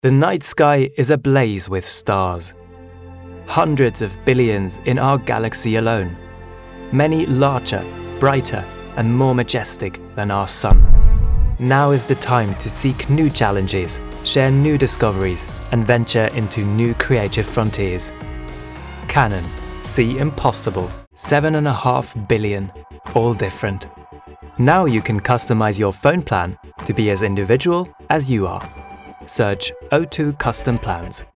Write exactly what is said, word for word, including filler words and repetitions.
The night sky is ablaze with stars. Hundreds of billions in our galaxy alone. Many larger, brighter, and more majestic than our Sun. Now is the time to seek new challenges, share new discoveries, and venture into new creative frontiers. Canon, see impossible, seven and a half billion, all different. Now you can customize your phone plan to be as individual as you are. Search O two Custom Plans.